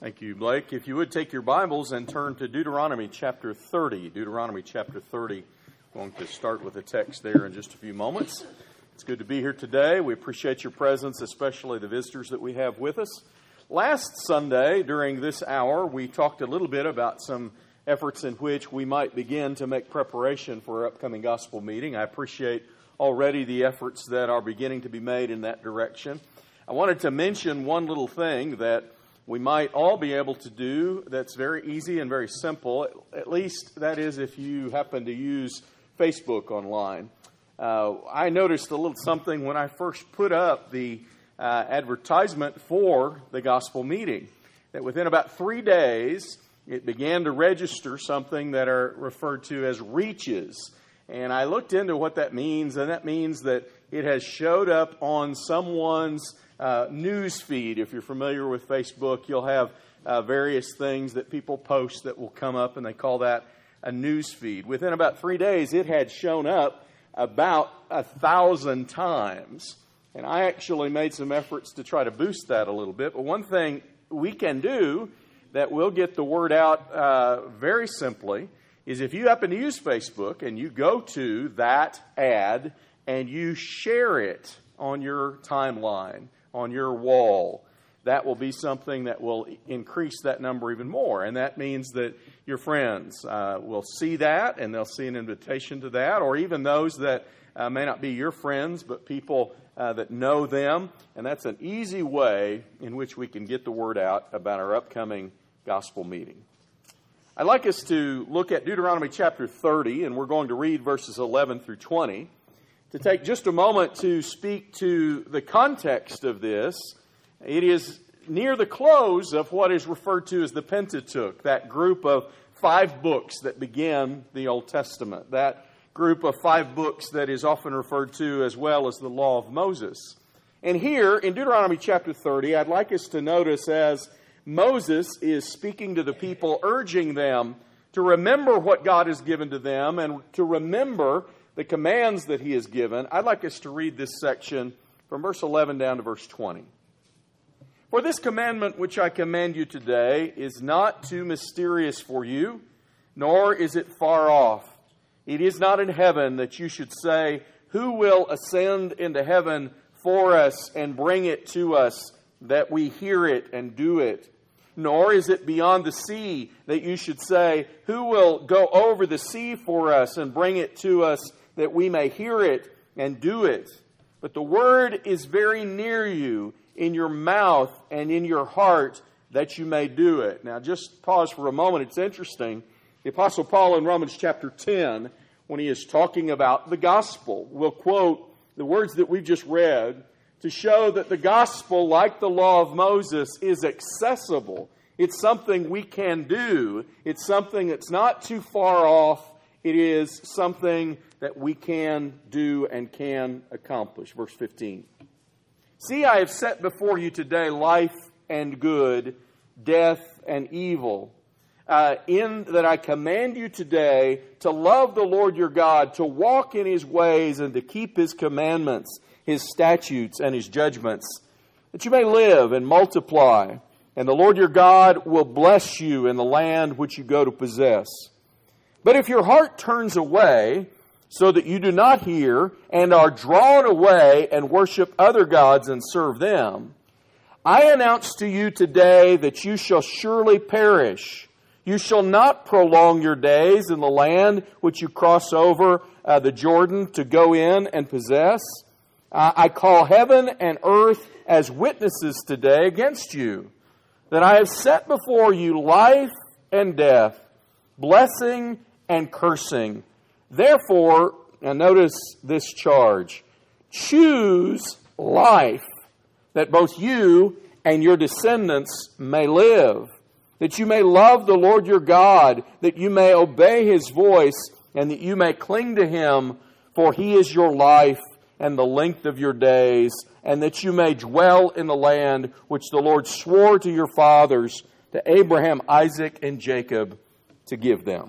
Thank you, Blake. If you would take your Bibles and turn to Deuteronomy chapter 30. Deuteronomy chapter 30. I'm going to start with a text there in just a few moments. It's good to be here today. We appreciate your presence, especially the visitors that we have with us. Last Sunday, during this hour, we talked a little bit about some efforts in which we might begin to make preparation for our upcoming gospel meeting. I appreciate already the efforts that are beginning to be made in that direction. I wanted to mention one little thing that we might all be able to do that's very easy and very simple, at least that is if you happen to use Facebook online. I noticed a little something when I first put up the advertisement for the gospel meeting, that within about 3 days, it began to register something that are referred to as reaches. And I looked into what that means, and that means that it has showed up on someone's news feed. If you're familiar with Facebook, you'll have various things that people post that will come up, and they call that a news feed. Within about 3 days, it had shown up about 1,000 times. And I actually made some efforts to try to boost that a little bit. But one thing we can do that will get the word out very simply is if you happen to use Facebook and you go to that ad and you share it on your timeline, on your wall, that will be something that will increase that number even more. And that means that your friends will see that, and they'll see an invitation to that, or even those that may not be your friends, but people that know them. And that's an easy way in which we can get the word out about our upcoming gospel meeting. I'd like us to look at Deuteronomy chapter 30, and we're going to read verses 11 through 20. To take just a moment to speak to the context of this, it is near the close of what is referred to as the Pentateuch, that group of 5 books that began the Old Testament, that group of 5 books that is often referred to as well as the Law of Moses. And here in Deuteronomy chapter 30, I'd like us to notice as Moses is speaking to the people, urging them to remember what God has given to them and to remember the commands that he has given. I'd like us to read this section from verse 11 down to verse 20. For this commandment which I command you today is not too mysterious for you, nor is it far off. It is not in heaven that you should say, who will ascend into heaven for us and bring it to us, that we hear it and do it? Nor is it beyond the sea that you should say, who will go over the sea for us and bring it to us, that we may hear it and do it? But the word is very near you, in your mouth and in your heart, that you may do it. Now just pause for a moment. It's interesting. The Apostle Paul in Romans chapter 10, when he is talking about the gospel, will quote the words that we've just read to show that the gospel, like the law of Moses, is accessible. It's something we can do. It's something that's not too far off. It is something that we can do and can accomplish. Verse 15. See, I have set before you today life and good, death and evil. In that I command you today to love the Lord your God, to walk in his ways and to keep his commandments, his statutes and his judgments, that you may live and multiply, and the Lord your God will bless you in the land which you go to possess. But if your heart turns away, so that you do not hear, and are drawn away and worship other gods and serve them, I announce to you today that you shall surely perish. You shall not prolong your days in the land which you cross over the Jordan to go in and possess. I call heaven and earth as witnesses today against you, that I have set before you life and death, blessing and cursing. Therefore, now notice this charge, choose life, that both you and your descendants may live, that you may love the Lord your God, that you may obey his voice, and that you may cling to him, for he is your life and the length of your days, and that you may dwell in the land which the Lord swore to your fathers, to Abraham, Isaac, and Jacob, to give them.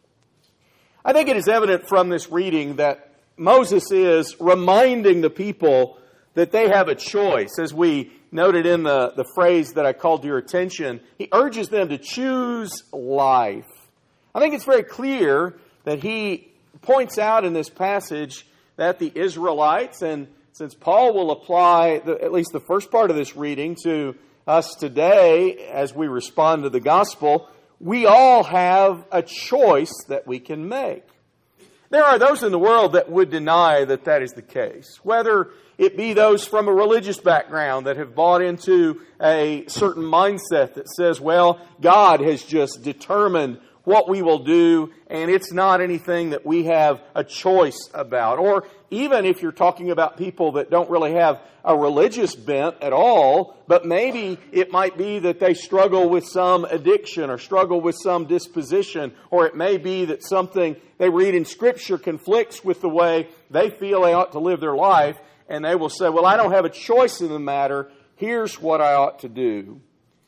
I think it is evident from this reading that Moses is reminding the people that they have a choice. As we noted in the phrase that I called to your attention, he urges them to choose life. I think it's very clear that he points out in this passage that the Israelites, and since Paul will apply at least the first part of this reading to us today as we respond to the gospel, we all have a choice that we can make. There are those in the world that would deny that that is the case, whether it be those from a religious background that have bought into a certain mindset that says, well, God has just determined what we will do, and it's not anything that we have a choice about. Or even if you're talking about people that don't really have a religious bent at all, but maybe it might be that they struggle with some addiction or struggle with some disposition, or it may be that something they read in Scripture conflicts with the way they feel they ought to live their life, and they will say, well, I don't have a choice in the matter. Here's what I ought to do.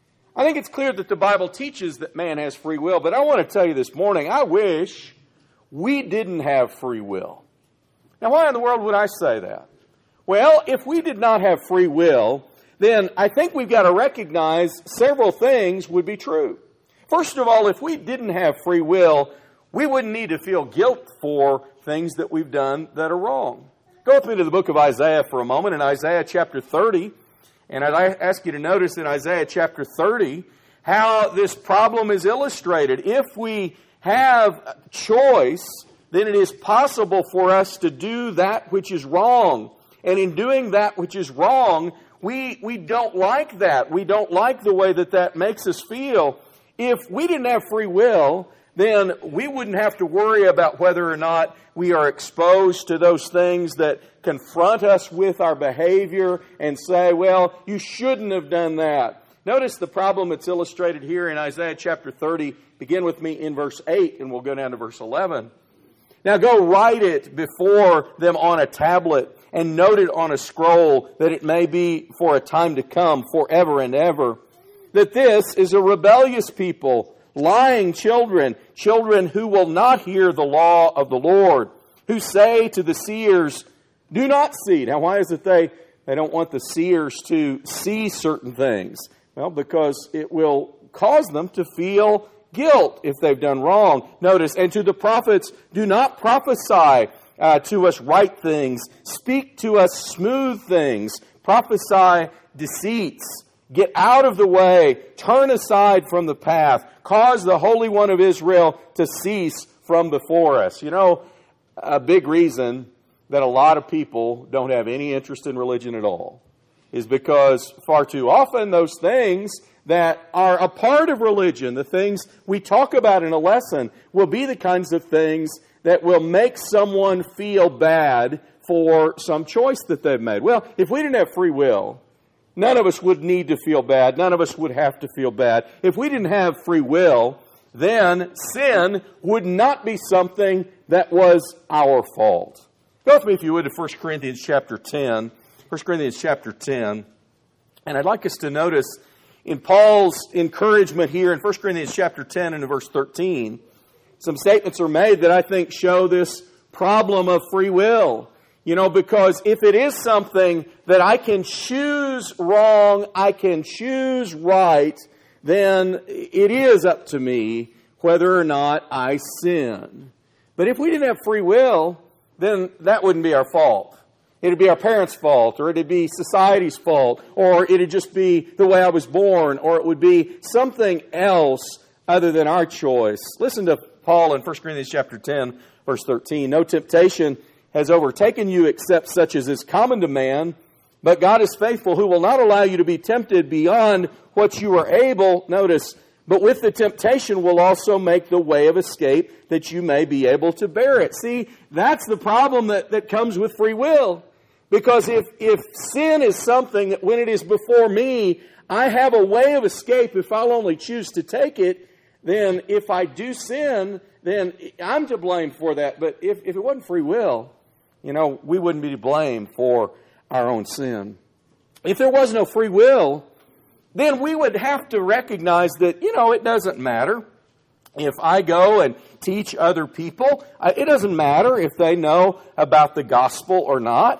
I think it's clear that the Bible teaches that man has free will, but I want to tell you this morning, I wish we didn't have free will. Now, why in the world would I say that? Well, if we did not have free will, then I think we've got to recognize several things would be true. First of all, if we didn't have free will, we wouldn't need to feel guilt for things that we've done that are wrong. Go with me to the book of Isaiah for a moment, in Isaiah chapter 30. And I'd ask you to notice in Isaiah chapter 30 how this problem is illustrated. If we have choice, then it is possible for us to do that which is wrong. And in doing that which is wrong, we don't like that. We don't like the way that makes us feel. If we didn't have free will, then we wouldn't have to worry about whether or not we are exposed to those things that confront us with our behavior and say, well, you shouldn't have done that. Notice the problem that's illustrated here in Isaiah chapter 30. Begin with me in verse 8, and we'll go down to verse 11. Now go write it before them on a tablet, and note it on a scroll, that it may be for a time to come, forever and ever, that this is a rebellious people, lying children, children who will not hear the law of the Lord, who say to the seers, do not see. Now, why is it they don't want the seers to see certain things? Well, because it will cause them to feel guilt if they've done wrong. Notice, and to the prophets, do not prophesy to us right things. Speak to us smooth things. Prophesy deceits. Get out of the way. Turn aside from the path. Cause the Holy One of Israel to cease from before us. You know, a big reason that a lot of people don't have any interest in religion at all is because far too often those things that are a part of religion, the things we talk about in a lesson, will be the kinds of things that will make someone feel bad for some choice that they've made. Well, if we didn't have free will, none of us would need to feel bad. None of us would have to feel bad. If we didn't have free will, then sin would not be something that was our fault. Go with me, if you would, to 1 Corinthians chapter 10. 1 Corinthians chapter 10. And I'd like us to notice in Paul's encouragement here in 1 Corinthians chapter 10 and in verse 13, some statements are made that I think show this problem of free will. You know, because if it is something that I can choose wrong, I can choose right, then it is up to me whether or not I sin. But if we didn't have free will, then that wouldn't be our fault. It'd be our parents' fault, or it'd be society's fault, or it'd just be the way I was born, or it would be something else other than our choice. Listen to Paul in 1 Corinthians chapter 10, verse 13. No temptation has overtaken you except such as is common to man, but God is faithful, who will not allow you to be tempted beyond what you are able, notice, but with the temptation will also make the way of escape that you may be able to bear it. See, that's the problem that comes with free will. Because if sin is something that when it is before me, I have a way of escape if I'll only choose to take it, then if I do sin, then I'm to blame for that. But if it wasn't free will, you know, we wouldn't be to blame for our own sin. If there was no free will, then we would have to recognize that, you know, it doesn't matter if I go and teach other people. It doesn't matter if they know about the gospel or not.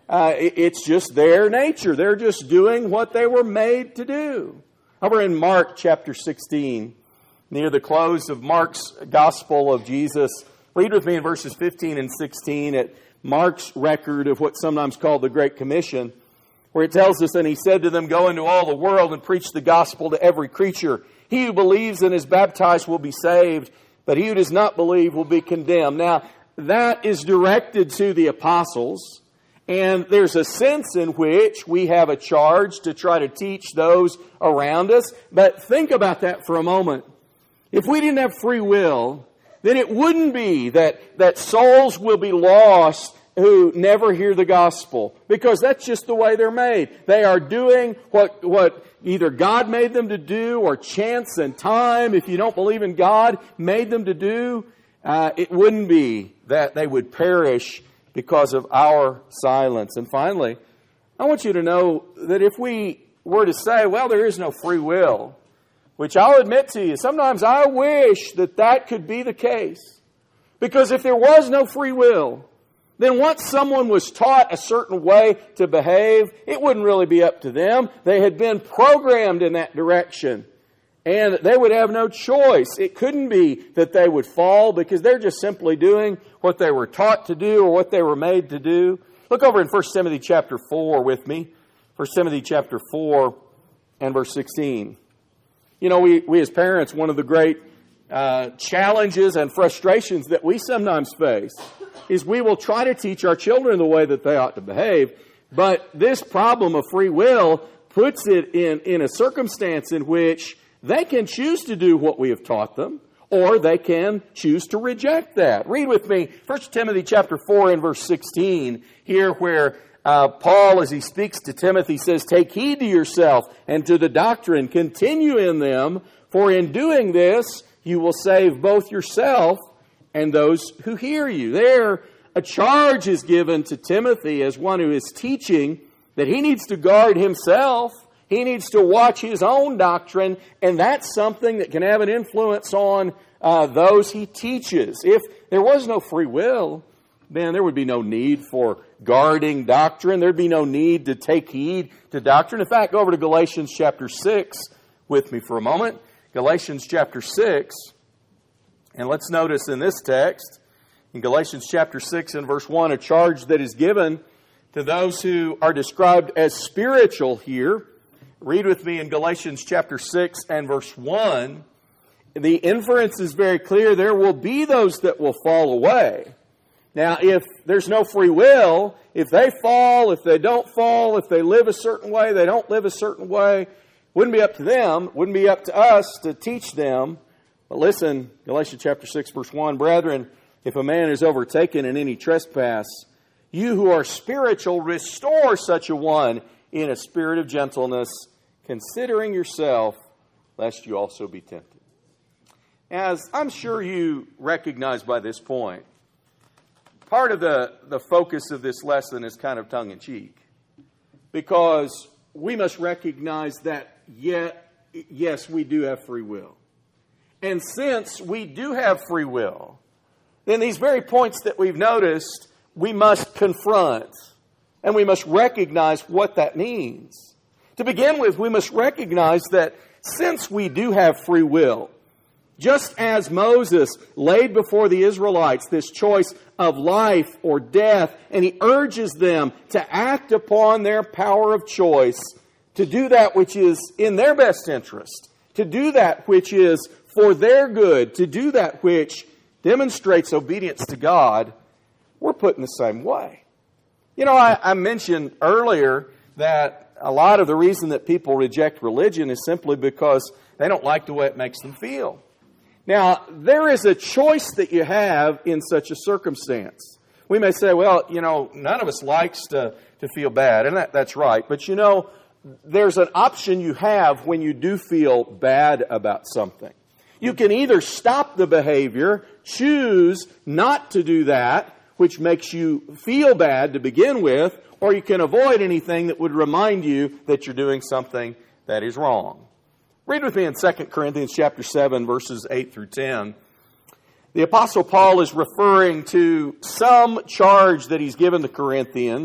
It's just their nature. They're just doing what they were made to do. Over in Mark chapter 16, near the close of Mark's Gospel of Jesus, read with me in verses 15 and 16 at Mark's record of what's sometimes called the Great Commission, where it tells us, "And he said to them, Go into all the world and preach the gospel to every creature. He who believes and is baptized will be saved, but he who does not believe will be condemned." Now, that is directed to the apostles, and there's a sense in which we have a charge to try to teach those around us. But think about that for a moment. If we didn't have free will, then it wouldn't be that souls will be lost who never hear the gospel, because that's just the way they're made. They are doing what either God made them to do, or chance and time, if you don't believe in God, made them to do. It wouldn't be that they would perish because of our silence. And finally, I want you to know that if we were to say, well, there is no free will, which I'll admit to you, sometimes I wish that could be the case. Because if there was no free will, then once someone was taught a certain way to behave, it wouldn't really be up to them. They had been programmed in that direction, and they would have no choice. It couldn't be that they would fall, because they're just simply doing what they were taught to do or what they were made to do. Look over in 1 Timothy chapter 4 with me. 1 Timothy chapter 4 and verse 16. You know, we as parents, one of the great challenges and frustrations that we sometimes face is we will try to teach our children the way that they ought to behave, but this problem of free will puts it in a circumstance in which they can choose to do what we have taught them, or they can choose to reject that. Read with me 1 Timothy chapter 4 and verse 16, here where Paul, as he speaks to Timothy, says, "Take heed to yourself and to the doctrine, continue in them, for in doing this you will save both yourself and those who hear you." There, a charge is given to Timothy as one who is teaching that he needs to guard himself. He needs to watch his own doctrine, and that's something that can have an influence on those he teaches. If there was no free will, then there would be no need for guarding doctrine. There'd be no need to take heed to doctrine. In fact, go over to Galatians chapter 6 with me for a moment. Galatians chapter 6. And let's notice in this text, in Galatians chapter 6 and verse 1, a charge that is given to those who are described as spiritual here. Read with me in Galatians chapter 6 and verse 1. The inference is very clear. There will be those that will fall away. Now, if there's no free will, if they fall, if they don't fall, if they live a certain way, they don't live a certain way, wouldn't be up to them, wouldn't be up to us to teach them. But listen, Galatians chapter 6, verse 1, "Brethren, if a man is overtaken in any trespass, you who are spiritual, restore such a one in a spirit of gentleness, considering yourself, lest you also be tempted." As I'm sure you recognize by this point, part of the focus of this lesson is kind of tongue-in-cheek, because we must recognize that, yes, we do have free will. And since we do have free will, then these very points that we've noticed, we must confront, and we must recognize what that means. To begin with, we must recognize that since we do have free will, just as Moses laid before the Israelites this choice of life or death, and he urges them to act upon their power of choice, to do that which is in their best interest, to do that which is for their good, to do that which demonstrates obedience to God, we're put in the same way. You know, I mentioned earlier that a lot of the reason that people reject religion is simply because they don't like the way it makes them feel. Now, there is a choice that you have in such a circumstance. We may say, well, you know, none of us likes to feel bad, and that's right. But, you know, there's an option you have when you do feel bad about something. You can either stop the behavior, choose not to do that, which makes you feel bad to begin with, or you can avoid anything that would remind you that you're doing something that is wrong. Read with me in 2 Corinthians chapter 7, verses 8 through 10. The Apostle Paul is referring to some charge that he's given the Corinthians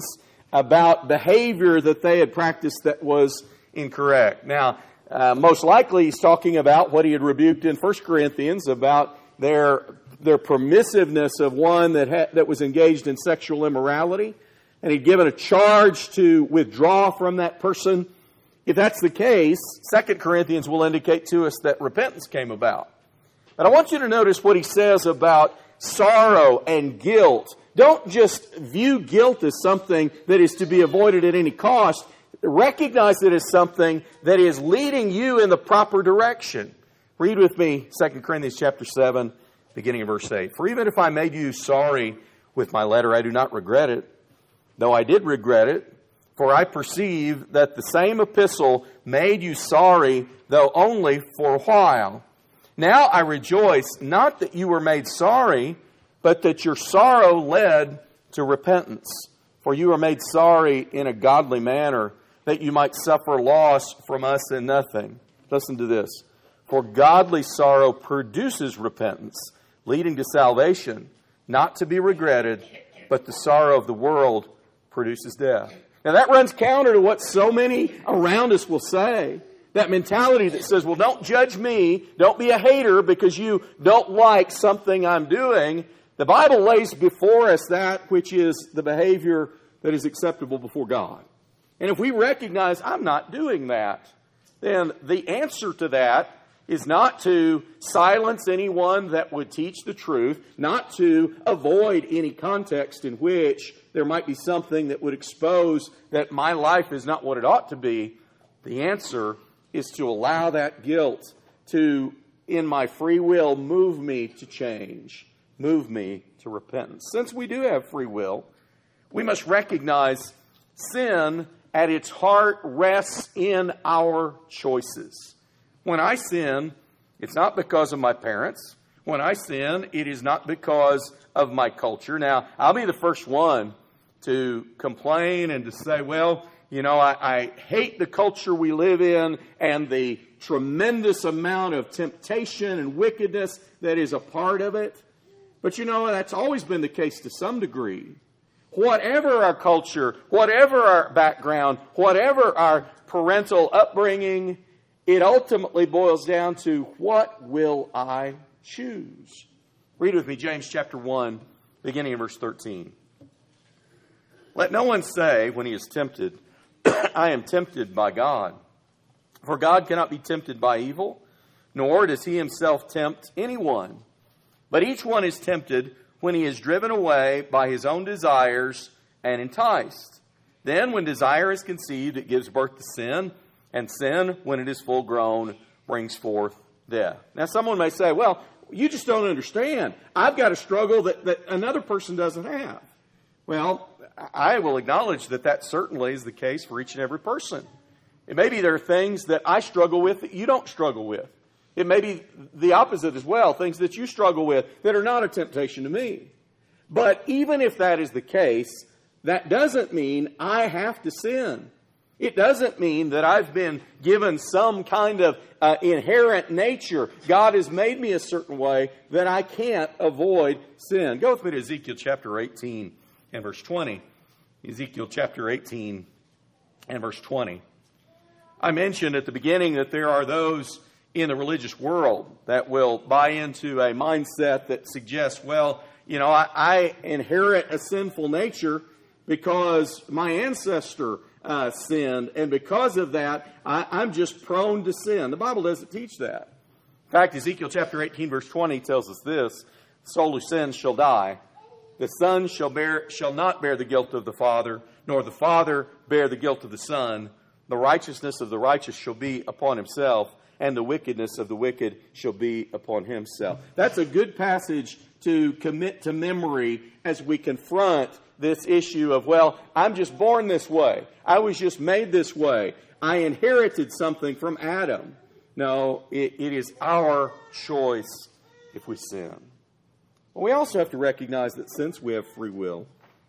about behavior that they had practiced that was incorrect. Now, most likely he's talking about what he had rebuked in 1 Corinthians about their permissiveness of one that was engaged in sexual immorality. And he'd given a charge to withdraw from that person. If that's the case, 2 Corinthians will indicate to us that repentance came about. But I want you to notice what he says about sorrow and guilt. Don't just view guilt as something that is to be avoided at any cost. Recognize it as something that is leading you in the proper direction. Read with me 2 Corinthians chapter 7, beginning of verse 8. For even if I made you sorry with my letter, I do not regret it, though I did regret it. For I perceive that the same epistle made you sorry, though only for a while. Now I rejoice, not that you were made sorry, but that your sorrow led to repentance. For you are made sorry in a godly manner, that you might suffer loss from us in nothing. Listen to this. For godly sorrow produces repentance, leading to salvation, not to be regretted, but the sorrow of the world produces death. Now that runs counter to what so many around us will say. That mentality that says, well, don't judge me, don't be a hater because you don't like something I'm doing. The Bible lays before us that which is the behavior that is acceptable before God. And if we recognize I'm not doing that, then the answer to that is not to silence anyone that would teach the truth, not to avoid any context in which there might be something that would expose that my life is not what it ought to be. The answer is to allow that guilt to, in my free will, move me to change, move me to repentance. Since we do have free will, we must recognize sin at its heart rests in our choices. When I sin, it's not because of my parents. When I sin, it is not because of my culture. Now, I'll be the first one to complain and to say, well, you know, I hate the culture we live in and the tremendous amount of temptation and wickedness that is a part of it. But you know, that's always been the case to some degree. Whatever our culture, whatever our background, whatever our parental upbringing, it ultimately boils down to what will I choose? Read with me James chapter 1, beginning in verse 13. Let no one say when he is tempted, I am tempted by God. For God cannot be tempted by evil, nor does he himself tempt anyone. But each one is tempted when he is driven away by his own desires and enticed. Then when desire is conceived, it gives birth to sin, and sin, when it is full grown, brings forth death. Now someone may say, well, you just don't understand. I've got a struggle that another person doesn't have. Well, I will acknowledge that certainly is the case for each and every person. It may be there are things that I struggle with that you don't struggle with. It may be the opposite as well, things that you struggle with that are not a temptation to me. But even if that is the case, that doesn't mean I have to sin. It doesn't mean that I've been given some kind of inherent nature. God has made me a certain way that I can't avoid sin. Go with me to Ezekiel chapter 18 and verse 20. Ezekiel chapter 18 and verse 20. I mentioned at the beginning that there are those in the religious world that will buy into a mindset that suggests, well, you know, I inherit a sinful nature because my ancestor sinned, and because of that, I'm just prone to sin. The Bible doesn't teach that. In fact, Ezekiel chapter 18, verse 20 tells us this: the soul who sins shall die. The son shall not bear the guilt of the father, nor the father bear the guilt of the son. The righteousness of the righteous shall be upon himself, and the wickedness of the wicked shall be upon himself. That's a good passage to commit to memory as we confront this issue of, well, I'm just born this way. I was just made this way. I inherited something from Adam. No, it is our choice if we sin. Well, we also have to recognize that since we have free will,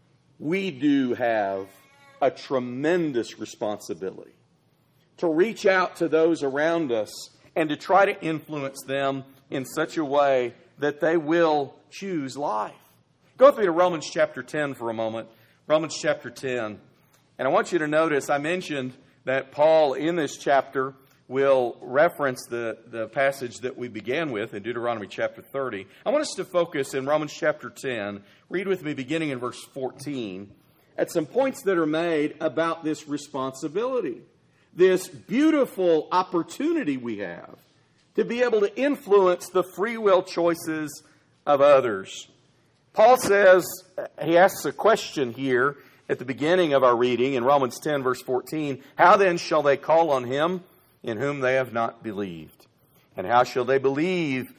we do have a tremendous responsibility to reach out to those around us and to try to influence them in such a way that they will choose life. Go with me to Romans chapter 10 for a moment. Romans chapter 10. And I want you to notice, I mentioned that Paul in this chapter will reference the passage that we began with in Deuteronomy chapter 30. I want us to focus in Romans chapter 10. Read with me beginning in verse 14 at some points that are made about this responsibility, this beautiful opportunity we have to be able to influence the free will choices of others. Paul says, he asks a question here at the beginning of our reading in Romans 10 verse 14. How then shall they call on him in whom they have not believed? And how shall they believe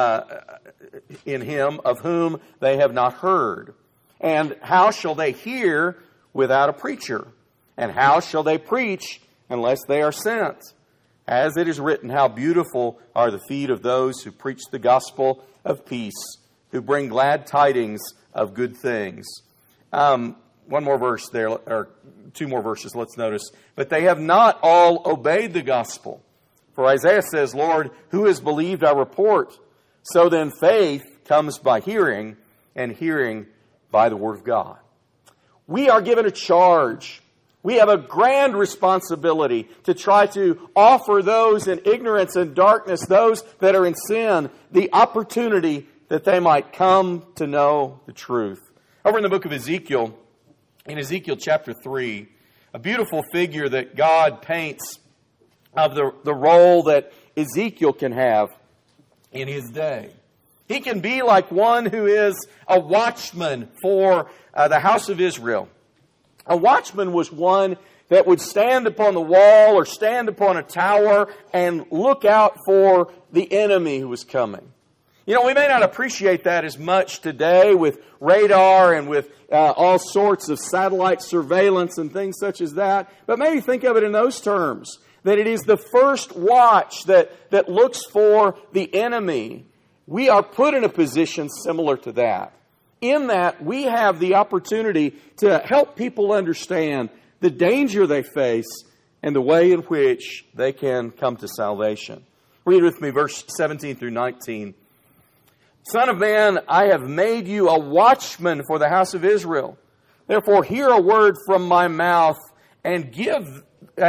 in him of whom they have not heard? And how shall they hear without a preacher? And how shall they preach unless they are sent? As it is written, how beautiful are the feet of those who preach the gospel of peace, who bring glad tidings of good things. One more verse there, or two more verses, let's notice. But they have not all obeyed the gospel. For Isaiah says, Lord, who has believed our report? So then faith comes by hearing, and hearing by the word of God. We are given a charge. We have a grand responsibility to try to offer those in ignorance and darkness, those that are in sin, the opportunity that they might come to know the truth. Over in the book of Ezekiel, in Ezekiel chapter 3, a beautiful figure that God paints of the role that Ezekiel can have in his day. He can be like one who is a watchman for the house of Israel. A watchman was one that would stand upon the wall or stand upon a tower and look out for the enemy who was coming. You know, we may not appreciate that as much today with radar and with all sorts of satellite surveillance and things such as that, but maybe think of it in those terms, that it is the first watch that looks for the enemy. We are put in a position similar to that. In that, we have the opportunity to help people understand the danger they face and the way in which they can come to salvation. Read with me verse 17 through 19. Son of man, I have made you a watchman for the house of Israel. Therefore, hear a word from my mouth and give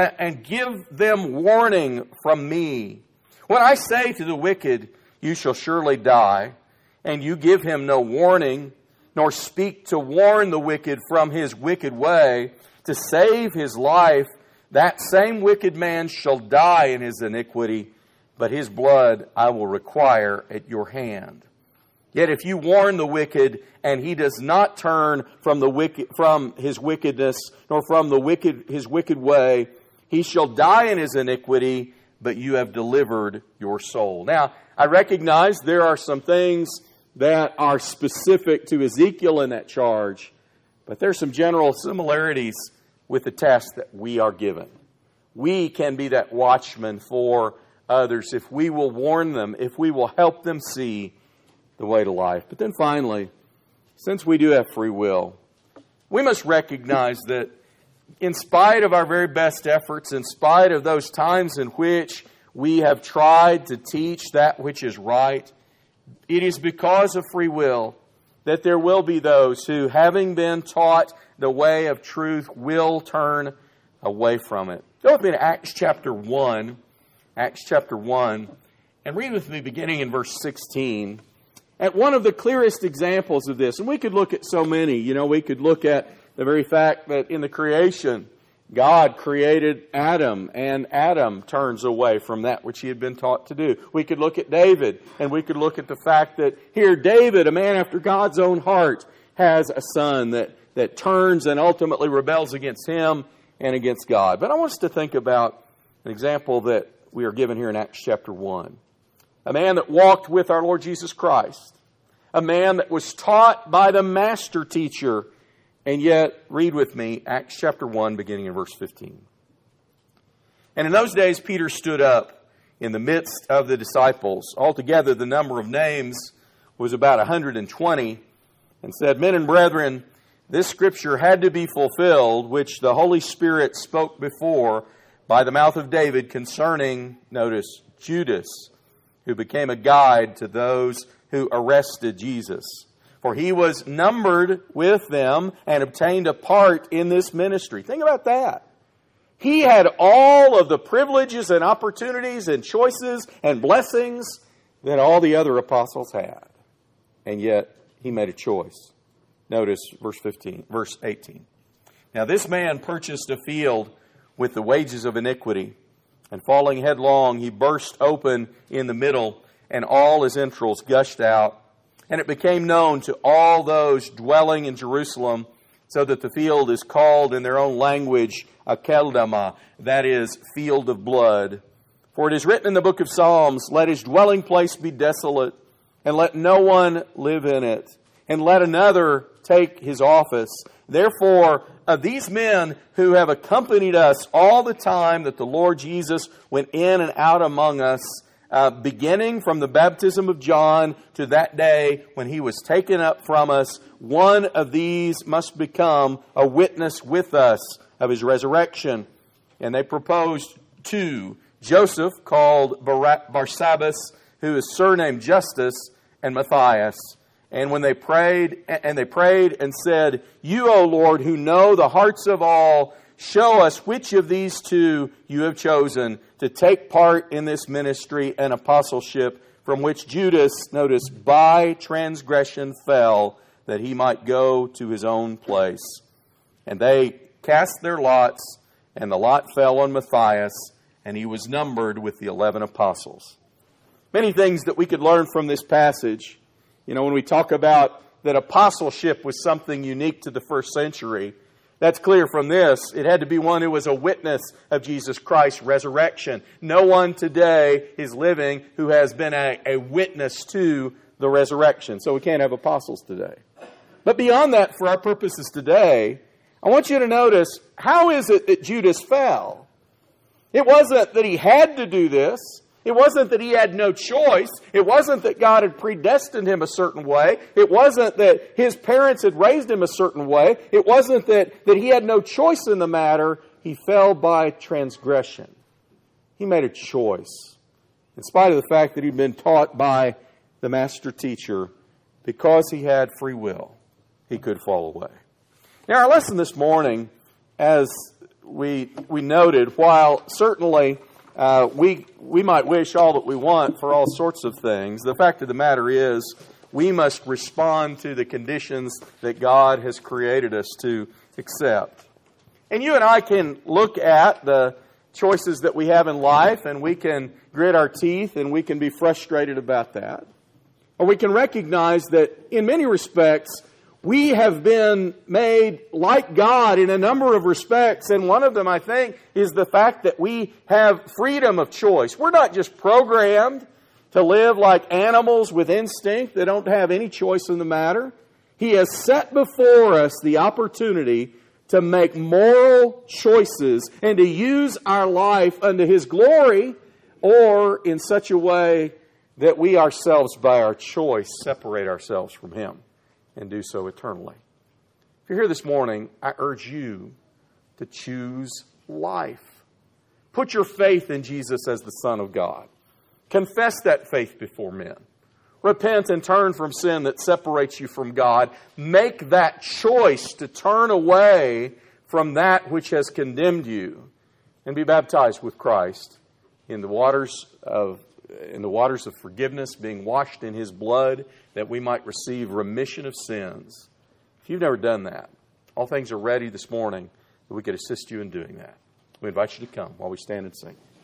them warning from me. When I say to the wicked, you shall surely die, and you give him no warning, nor speak to warn the wicked from his wicked way, to save his life, that same wicked man shall die in his iniquity, but his blood I will require at your hand. Yet if you warn the wicked, and he does not turn from his wickedness, nor from his wicked way, he shall die in his iniquity, but you have delivered your soul. Now, I recognize there are some things that are specific to Ezekiel in that charge, but there's some general similarities with the task that we are given. We can be that watchman for others if we will warn them, if we will help them see the way to life. But then finally, since we do have free will, we must recognize that in spite of our very best efforts, in spite of those times in which we have tried to teach that which is right, it is because of free will that there will be those who, having been taught the way of truth, will turn away from it. Go with me to Acts chapter 1. Acts chapter 1. And read with me beginning in verse 16. At one of the clearest examples of this, and we could look at so many. You know, we could look at the very fact that in the creation, God created Adam, and Adam turns away from that which he had been taught to do. We could look at David, and we could look at the fact that here David, a man after God's own heart, has a son that turns and ultimately rebels against him and against God. But I want us to think about an example that we are given here in Acts chapter 1. A man that walked with our Lord Jesus Christ. A man that was taught by the master teacher. And yet, read with me, Acts chapter 1, beginning in verse 15. And in those days, Peter stood up in the midst of the disciples. Altogether, the number of names was about 120, and said, Men and brethren, this scripture had to be fulfilled, which the Holy Spirit spoke before by the mouth of David concerning, notice, Judas, who became a guide to those who arrested Jesus. for he was numbered with them and obtained a part in this ministry. Think about that. He had all of the privileges and opportunities and choices and blessings that all the other apostles had. And yet, he made a choice. Notice verse 18. Now this man purchased a field with the wages of iniquity, and falling headlong, he burst open in the middle, and all his entrails gushed out. And it became known to all those dwelling in Jerusalem, so that the field is called in their own language Akeldama, that is, field of blood. For it is written in the book of Psalms, let his dwelling place be desolate, and let no one live in it, and let another take his office. Therefore, of these men who have accompanied us all the time that the Lord Jesus went in and out among us, beginning from the baptism of John to that day when he was taken up from us, one of these must become a witness with us of his resurrection. And they proposed two, Joseph, called Barsabbas, who is surnamed Justus, and Matthias. And when they prayed and said, you, O Lord, who know the hearts of all, show us which of these two you have chosen to take part in this ministry and apostleship, from which Judas, notice, by transgression fell, that he might go to his own place. And they cast their lots, and the lot fell on Matthias, and he was numbered with the 11 apostles. Many things that we could learn from this passage. You know, when we talk about that apostleship was something unique to the first century, that's clear from this. It had to be one who was a witness of Jesus Christ's resurrection. No one today is living who has been a witness to the resurrection. So we can't have apostles today. But beyond that, for our purposes today, I want you to notice, how is it that Judas fell? It wasn't that he had to do this. It wasn't that he had no choice. It wasn't that God had predestined him a certain way. It wasn't that his parents had raised him a certain way. It wasn't that he had no choice in the matter. He fell by transgression. He made a choice. In spite of the fact that he'd been taught by the master teacher, because he had free will, he could fall away. Now, our lesson this morning, as we noted, while certainly we might wish all that we want for all sorts of things, the fact of the matter is we must respond to the conditions that God has created us to accept. And you and I can look at the choices that we have in life, and we can grit our teeth, and we can be frustrated about that. Or we can recognize that in many respects, we have been made like God in a number of respects, and one of them, I think, is the fact that we have freedom of choice. We're not just programmed to live like animals with instinct that don't have any choice in the matter. He has set before us the opportunity to make moral choices and to use our life unto His glory, or in such a way that we ourselves, by our choice, separate ourselves from Him and do so eternally. If you're here this morning, I urge you to choose life. Put your faith in Jesus as the Son of God. Confess that faith before men. Repent and turn from sin that separates you from God. Make that choice to turn away from that which has condemned you, and be baptized with Christ in the waters of forgiveness, being washed in His blood, that we might receive remission of sins. If you've never done that, all things are ready this morning that we could assist you in doing that. We invite you to come while we stand and sing.